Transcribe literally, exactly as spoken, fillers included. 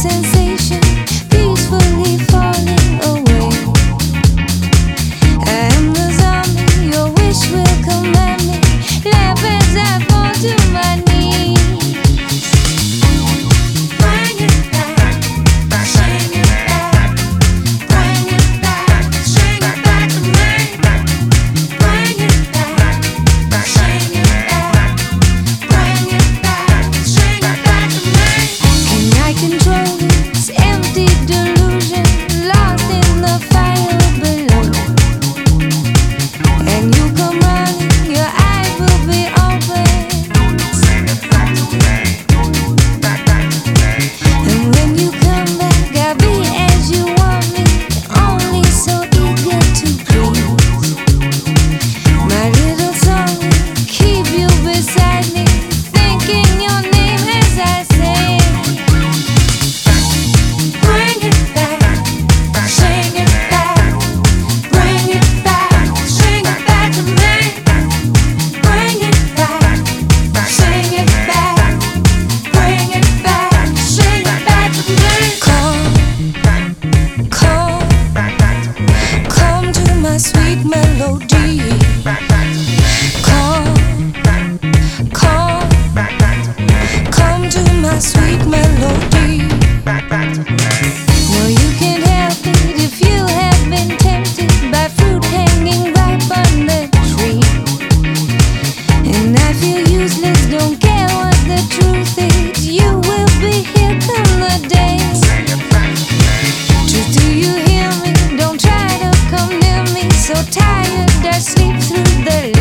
sensation, peacefully falling away. I am the zombie, your wish will command me. Laugh as I fall to my knees. Bring it back, sing it back. Bring it back, sing it back to me. Bring it back, sing it back. Bring it back, sing it back to me. Can I control this empty delusion, lost in the fire below? And you come running, your eyes will be open. Sing it back to me, back, back to me. And when you come back, I'll be as you want me, only so eager to please. My little song will keep you beside me, thinking your name as I sing. Bring it back, sing it back. Bring it back, sing it back to me. Bring it back, sing it back. Bring it back, sing it back to me. Come, come, come to my sweet melody. Come, come, come to my sweet melody. No, you can't help it if you have been tempted by fruit hanging ripe on the tree. And I feel useless, don't care what the truth is. You will be here come the day. Truth, do you hear me? Don't try to come near me. So tired, I sleep through the